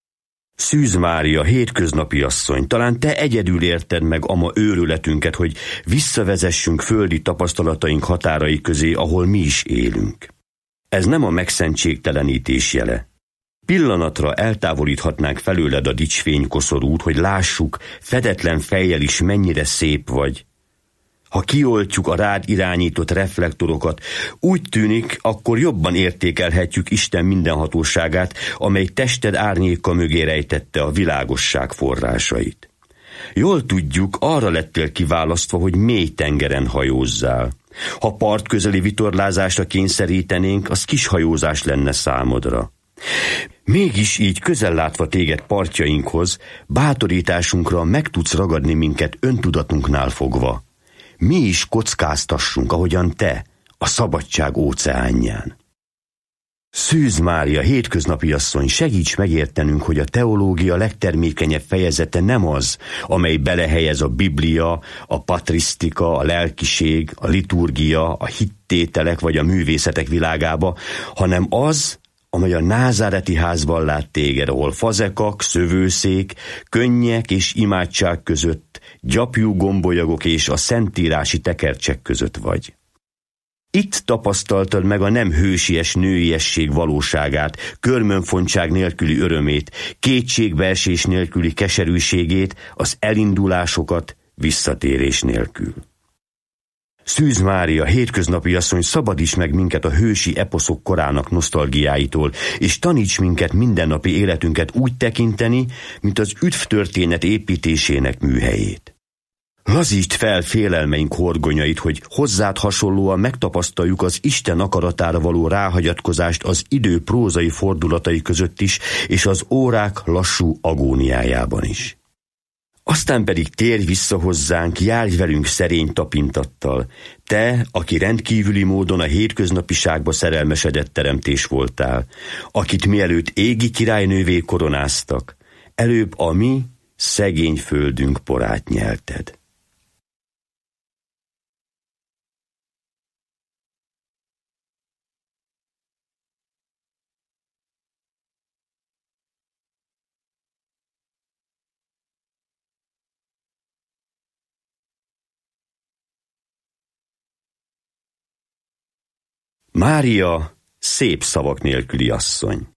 Szűz Mária, hétköznapi asszony, talán te egyedül érted meg ama őrületünket, hogy visszavezessünk földi tapasztalataink határai közé, ahol mi is élünk. Ez nem a megszentségtelenítés jele. Pillanatra eltávolíthatnánk felőled a dicsfény koszorút, hogy lássuk, fedetlen fejjel is mennyire szép vagy. Ha kioltjuk a rád irányított reflektorokat, úgy tűnik, akkor jobban értékelhetjük Isten mindenhatóságát, amely tested árnyéka mögé rejtette a világosság forrásait. Jól tudjuk, arra lettél kiválasztva, hogy mély tengeren hajózzál. Ha partközeli vitorlázásra kényszerítenénk, az kis hajózás lenne számodra. Mégis így közel látva téged partjainkhoz, bátorításunkra meg tudsz ragadni minket öntudatunknál fogva. Mi is kockáztassunk, ahogyan te, a szabadság óceánján. Szűz Mária, hétköznapi asszony, segíts megértenünk, hogy a teológia legtermékenyebb fejezete nem az, amely belehelyez a Biblia, a patrisztika, a lelkiség, a liturgia, a hittételek vagy a művészetek világába, hanem az, amely a názáreti házban lát téged, ahol fazekak, szövőszék, könnyek és imádság között, gyapjú gombolyagok és a szentírási tekercsek között vagy. Itt tapasztaltad meg a nem hősies nőiesség valóságát, körmönfontság nélküli örömét, kétségbeesés nélküli keserűségét, az elindulásokat visszatérés nélkül. Szűz Mária, hétköznapi asszony, szabadíts meg minket a hősi eposzok korának nosztalgiáitól, és taníts minket mindennapi életünket úgy tekinteni, mint az üdvtörténet építésének műhelyét. Lazítsd fel félelmeink horgonyait, hogy hozzád hasonlóan megtapasztaljuk az Isten akaratára való ráhagyatkozást az idő prózai fordulatai között is, és az órák lassú agóniájában is. Aztán pedig térj vissza hozzánk, járj velünk szerény tapintattal, te, aki rendkívüli módon a hétköznapiságba szerelmesedett teremtés voltál, akit mielőtt égi királynővé koronáztak, előbb a mi szegény földünk porát nyelted. Mária, szép szavak nélküli asszony.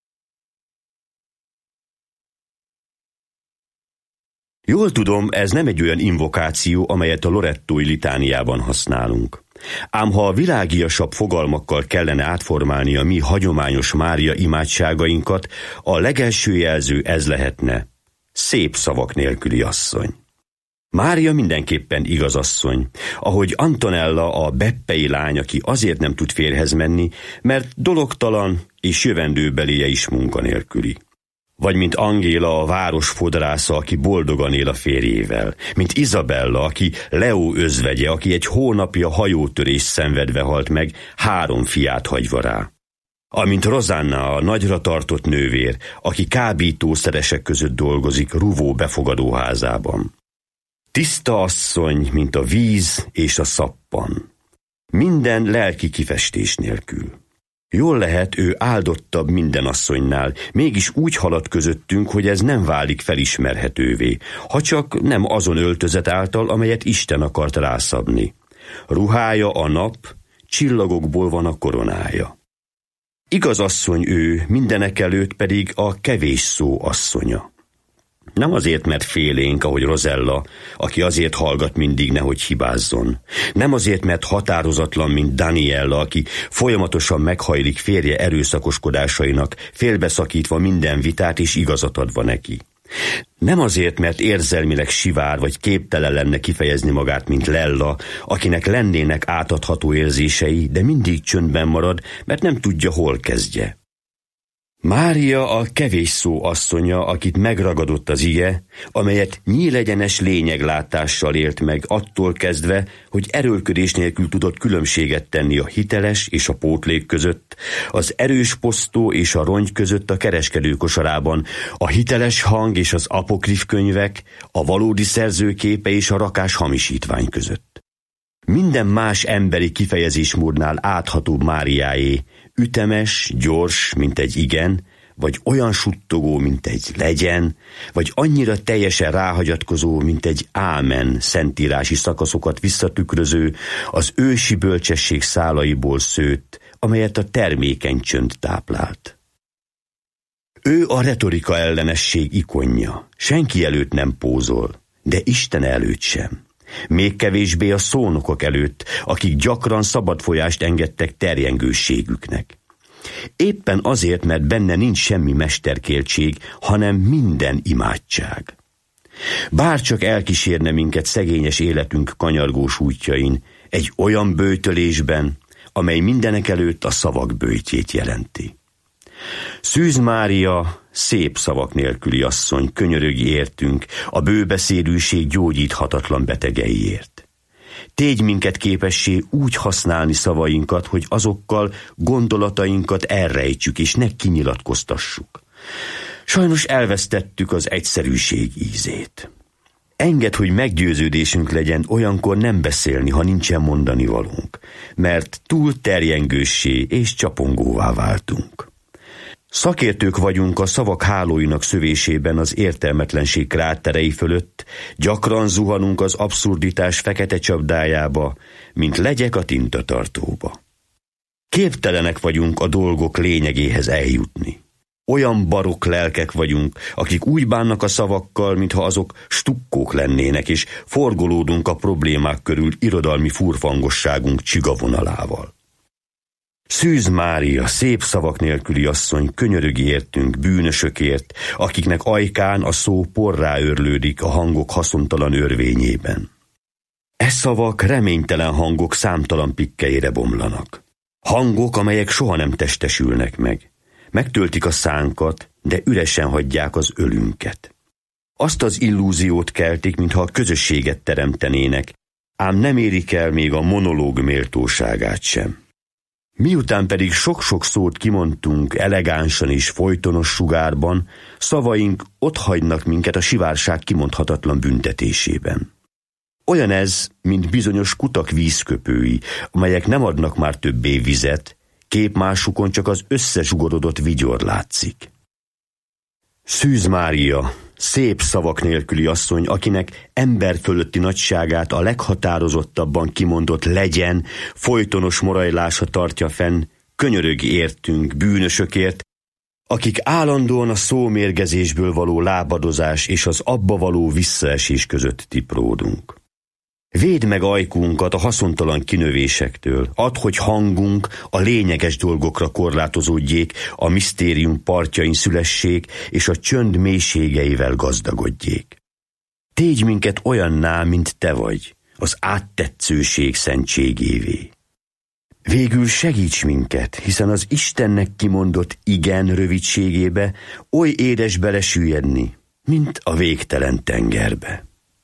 Jól tudom, ez nem egy olyan invokáció, amelyet a lorettói litániában használunk. Ám ha a világiasabb fogalmakkal kellene átformálni a mi hagyományos Mária imádságainkat, a legelső jelző ez lehetne: szép szavak nélküli asszony. Mária mindenképpen igaz asszony, ahogy Antonella, a beppei lány, aki azért nem tud férjhez menni, mert dologtalan és jövendőbeléje is munkanélküli. Vagy mint Angéla, a város fodrásza, aki boldogan él a férjével. Mint Izabella, aki Leó özvegye, aki egy hónapja hajótörést szenvedve halt meg, 3 fiát hagyva rá. Amint Rosanna, a nagyra tartott nővér, aki kábítószeresek között dolgozik Ruvó befogadóházában. Tiszta asszony, mint a víz és a szappan. Minden lelki kifestés nélkül. Jól lehet, ő áldottabb minden asszonynál, mégis úgy halad közöttünk, hogy ez nem válik felismerhetővé, ha csak nem azon öltözet által, amelyet Isten akart rászabni. Ruhája a nap, csillagokból van a koronája. Igaz asszony ő, mindenekelőtt pedig a kevés szó asszonya. Nem azért, mert félénk, ahogy Rosella, aki azért hallgat mindig, nehogy hibázzon. Nem azért, mert határozatlan, mint Daniella, aki folyamatosan meghajlik férje erőszakoskodásainak, félbeszakítva minden vitát és igazat adva neki. Nem azért, mert érzelmileg sivár vagy képtelen lenne kifejezni magát, mint Lella, akinek lennének átadható érzései, de mindig csöndben marad, mert nem tudja, hol kezdje. Mária a kevés szó asszonya, akit megragadott az ige, amelyet nyílegyenes lényeglátással élt meg attól kezdve, hogy erőlködés nélkül tudott különbséget tenni a hiteles és a pótlék között, az erős posztó és a rongy között a kereskedő kosarában, a hiteles hang és az apokrif könyvek, a valódi szerzőképe és a rakás hamisítvány között. Minden más emberi kifejezésmódnál áthatóbb Máriáé, ütemes, gyors, mint egy igen, vagy olyan suttogó, mint egy legyen, vagy annyira teljesen ráhagyatkozó, mint egy ámen szentírási szakaszokat visszatükröző, az ősi bölcsesség szálaiból szőtt, amelyet a termékeny csönd táplált. Ő a retorika ellenesség ikonja, senki előtt nem pózol, de Isten előtt sem. Még kevésbé a szónokok előtt, akik gyakran szabad folyást engedtek terjengőségüknek. Éppen azért, mert benne nincs semmi mesterkéltség, hanem minden imádság. Bárcsak elkísérne minket szegényes életünk kanyargós útjain, egy olyan böjtölésben, amely mindenekelőtt a szavak böjtjét jelenti. Szűz Mária, szép szavak nélküli asszony, könyörögj értünk a bőbeszédűség gyógyíthatatlan betegeiért. Tégy minket képessé úgy használni szavainkat, hogy azokkal gondolatainkat elrejtsük és ne kinyilatkoztassuk. Sajnos elvesztettük az egyszerűség ízét. Engedd, hogy meggyőződésünk legyen olyankor nem beszélni, ha nincsen mondani valónk, mert túl terjengőssé és csapongóvá váltunk. Szakértők vagyunk a szavak hálóinak szövésében az értelmetlenség kráterei fölött, gyakran zuhanunk az abszurditás fekete csapdájába, mint legyek a tintatartóba. Képtelenek vagyunk a dolgok lényegéhez eljutni. Olyan barokk lelkek vagyunk, akik úgy bánnak a szavakkal, mintha azok stukkók lennének, és forgolódunk a problémák körül irodalmi furfangosságunk csigavonalával. Szűz Mária, szép szavak nélküli asszony, könyörögi értünk, bűnösökért, akiknek ajkán a szó porrá őrlődik a hangok haszontalan örvényében. E szavak reménytelen hangok számtalan pikkeire bomlanak. Hangok, amelyek soha nem testesülnek meg. Megtöltik a szánkat, de üresen hagyják az ölünket. Azt az illúziót keltik, mintha a közösséget teremtenének, ám nem érik el még a monológ méltóságát sem. Miután pedig sok-sok szót kimondtunk elegánsan és folytonos sugárban, szavaink otthagynak minket a sivárság kimondhatatlan büntetésében. Olyan ez, mint bizonyos kutak vízköpői, amelyek nem adnak már többé vizet, képmásukon csak az összezsugorodott vigyor látszik. Szűz Mária, szép szavak nélküli asszony, akinek ember fölötti nagyságát a leghatározottabban kimondott legyen, folytonos morajlása tartja fenn, könyörögi értünk, bűnösökért, akik állandóan a szómérgezésből való lábadozás és az abba való visszaesés között tipródunk. Védd meg ajkunkat a haszontalan kinövésektől, add, hogy hangunk a lényeges dolgokra korlátozódjék, a misztérium partjain szülessék, és a csönd mélységeivel gazdagodjék. Tégy minket olyanná, mint te vagy, az áttetszőség szentségévé. Végül segíts minket, hiszen az Istennek kimondott igen rövidségébe oly édes belesüllyedni, mint a végtelen tengerbe.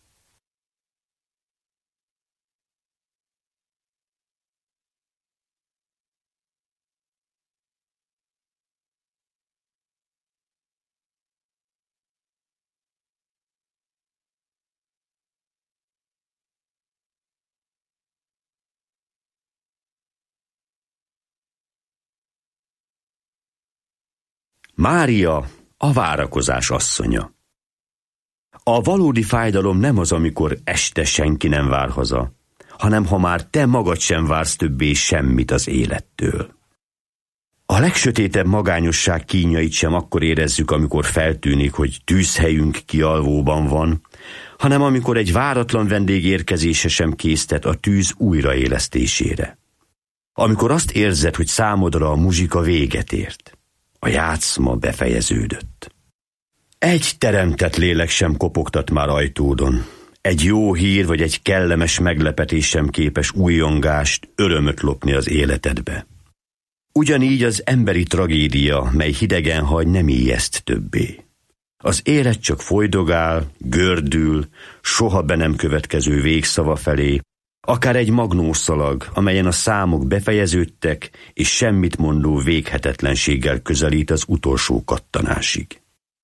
Mária, a várakozás asszonya. A valódi fájdalom nem az, amikor este senki nem vár haza, hanem ha már te magad sem vársz többé semmit az élettől. A legsötétebb magányosság kínjait sem akkor érezzük, amikor feltűnik, hogy tűzhelyünk kialvóban van, hanem amikor egy váratlan vendég érkezése sem késztet a tűz újraélesztésére. Amikor azt érzed, hogy számodra a muzsika véget ért. A játszma befejeződött. Egy teremtett lélek sem kopogtat már ajtódon. Egy jó hír vagy egy kellemes meglepetés sem képes újjongást, örömöt lopni az életedbe. Ugyanígy az emberi tragédia, mely hidegen hagy, nem ijeszt többé. Az élet csak folydogál, gördül, soha be nem következő végszava felé, akár egy magnószalag, amelyen a számok befejeződtek, és semmit mondó véghetetlenséggel közelít az utolsó kattanásig.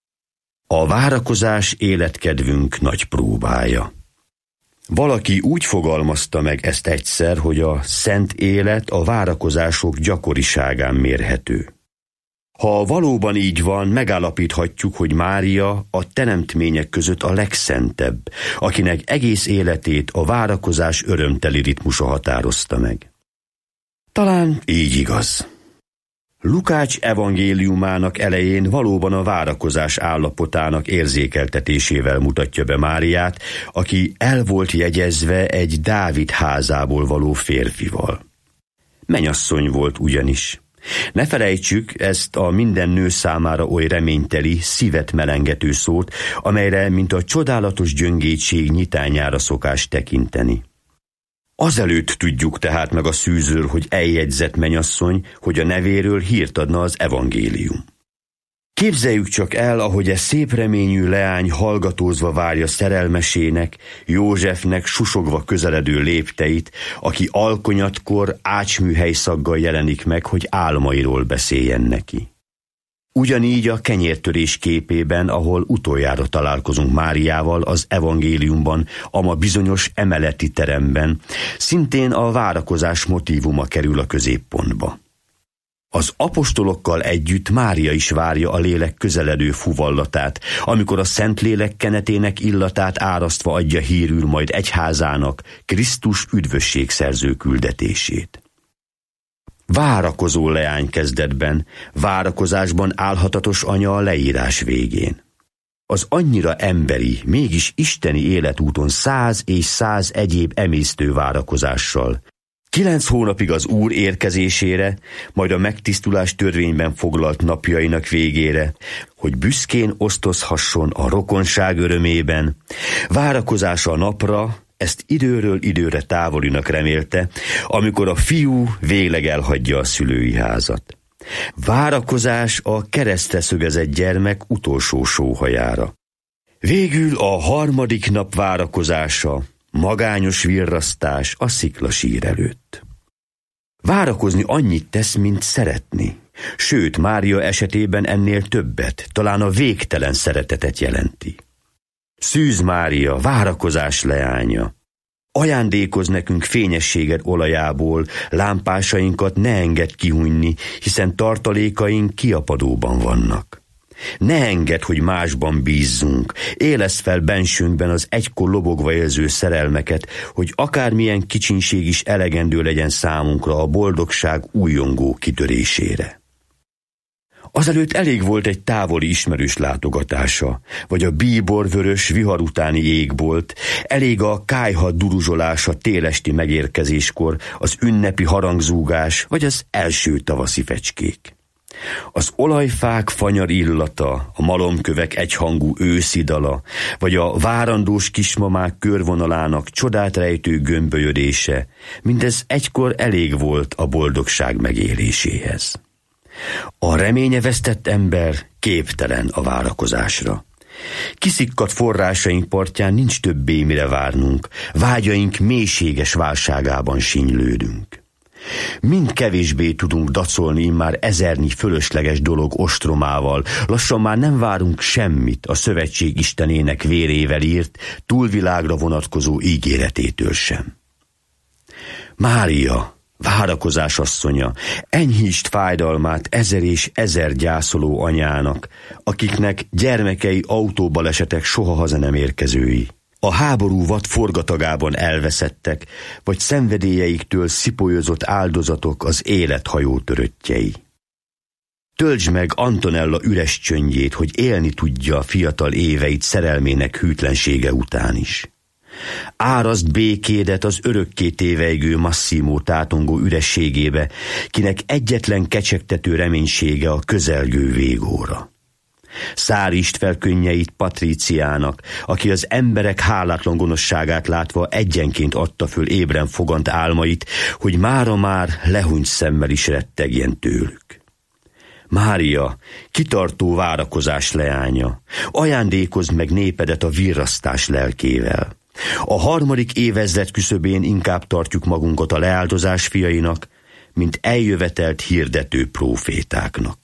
A várakozás életkedvünk nagy próbája. Valaki úgy fogalmazta meg ezt egyszer, hogy a szent élet a várakozások gyakoriságán mérhető. Ha valóban így van, megállapíthatjuk, hogy Mária a teremtmények között a legszentebb, akinek egész életét a várakozás örömteli ritmusa határozta meg. Talán így igaz. Lukács evangéliumának elején valóban a várakozás állapotának érzékeltetésével mutatja be Máriát, aki el volt jegyezve egy Dávid házából való férfival. Mennyasszony volt ugyanis. Ne felejtsük ezt a minden nő számára oly reményteli, szívet melengető szót, amelyre, mint a csodálatos gyöngétség nyitányára szokás tekinteni. Azelőtt tudjuk tehát meg a szűzőr, hogy eljegyzett mennyasszony, hogy a nevéről hírt adna az evangélium. Képzeljük csak el, ahogy e szép reményű leány hallgatózva várja szerelmesének, Józsefnek susogva közeledő lépteit, aki alkonyatkor ácsműhely szaggal jelenik meg, hogy álmairól beszéljen neki. Ugyanígy a kenyértörés képében, ahol utoljára találkozunk Máriával az evangéliumban, ama bizonyos emeleti teremben, szintén a várakozás motívuma kerül a középpontba. Az apostolokkal együtt Mária is várja a lélek közeledő fuvallatát, amikor a Szentlélek kenetének illatát árasztva adja hírül majd egyházának Krisztus üdvösségszerző küldetését. Várakozó leány kezdetben, várakozásban álhatatos anya a leírás végén. Az annyira emberi, mégis isteni életúton 100 és 100 egyéb emésztő várakozással, 9 hónapig az Úr érkezésére, majd a megtisztulás törvényben foglalt napjainak végére, hogy büszkén osztozhasson a rokonság örömében, várakozása a napra, ezt időről időre távolinak remélte, amikor a fiú végleg elhagyja a szülői házat. Várakozás a keresztre szögezett gyermek utolsó sóhajára. Végül a harmadik nap várakozása, magányos virrasztás a sziklasír előtt. Várakozni annyit tesz, mint szeretni, sőt, Mária esetében ennél többet, talán a végtelen szeretetet jelenti. Szűz Mária, várakozás leánya! Ajándékoz nekünk fényességed olajából, lámpásainkat ne engedd kihújni, hiszen tartalékaink kiapadóban vannak. Ne engedd, hogy másban bízzunk, éleszd fel bensünkben az egykor lobogva érző szerelmeket, hogy akármilyen kicsinség is elegendő legyen számunkra a boldogság újongó kitörésére. Azelőtt elég volt egy távoli ismerős látogatása, vagy a bíborvörös vihar utáni égbolt, elég a kályha duruzsolása télesti megérkezéskor, az ünnepi harangzúgás, vagy az első tavaszi fecskék. Az olajfák fanyar illata, a malomkövek egyhangú őszi dala, vagy a várandós kismamák körvonalának csodát rejtő gömbölyödése, mindez egykor elég volt a boldogság megéléséhez. A reményevesztett ember képtelen a várakozásra. Kiszikkadt forrásaink partján nincs többé mire várnunk, vágyaink mélységes válságában sinylődünk. Mind kevésbé tudunk dacolni immár ezernyi fölösleges dolog ostromával, lassan már nem várunk semmit a szövetség istenének vérével írt, túlvilágra vonatkozó ígéretétől sem. Mária, várakozás asszonya, enyhítsd fájdalmát ezer és ezer gyászoló anyának, akiknek gyermekei autóbalesetek soha haza nem érkezői. A háború vad forgatagában elveszettek, vagy szenvedélyeiktől szipolyozott áldozatok az élet hajótöröttjei. Töltsd meg Antonella üres csöndjét, hogy élni tudja a fiatal éveit szerelmének hűtlensége után is. Áraszd békédet az örökké tévejgő Massimo tátongó ürességébe, kinek egyetlen kecsegtető reménysége a közelgő végóra. Szárítsd fel könnyeit Patríciának, aki az emberek hálátlan gonoszságát látva egyenként adta föl ébren fogant álmait, hogy mára már lehúnyt szemmel is rettegjen tőlük. Mária, kitartó várakozás leánya, ajándékozd meg népedet a virrasztás lelkével. A harmadik évezred küszöbén inkább tartjuk magunkat a leáldozás fiainak, mint eljövetelt hirdető prófétáknak.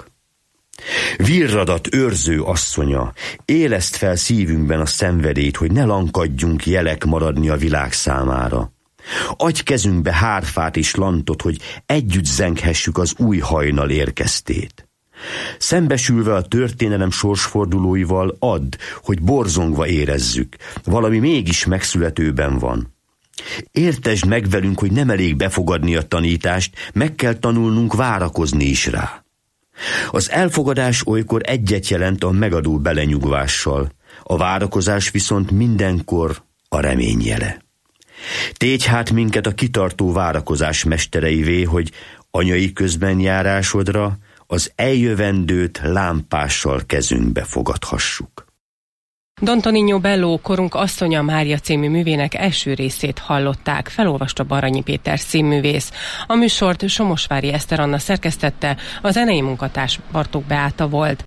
Virradat őrző asszonya, éleszt fel szívünkben a szenvedélyt, hogy ne lankadjunk jelek maradni a világ számára. Adj kezünkbe hárfát és lantot, hogy együtt zenghessük az új hajnal érkeztét. Szembesülve a történelem sorsfordulóival add, hogy borzongva érezzük, valami mégis megszületőben van. Értesd meg velünk, hogy nem elég befogadni a tanítást, meg kell tanulnunk várakozni is rá. Az elfogadás olykor egyet jelent a megadó belenyugvással, a várakozás viszont mindenkor a remény jele. Tégy hát minket a kitartó várakozás mestereivé, hogy anyai közbenjárásodra az eljövendőt lámpással kezünkbe fogadhassuk. Don Tonino Bello korunk asszonya Mária című művének első részét hallották, felolvasta Baranyi Péter színművész. A műsort Somosvári Eszter Anna szerkesztette, a zenei munkatárs Bartók Beáta volt.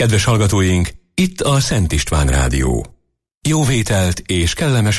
Kedves hallgatóink, itt a Szent István Rádió. Jó vételt és kellemes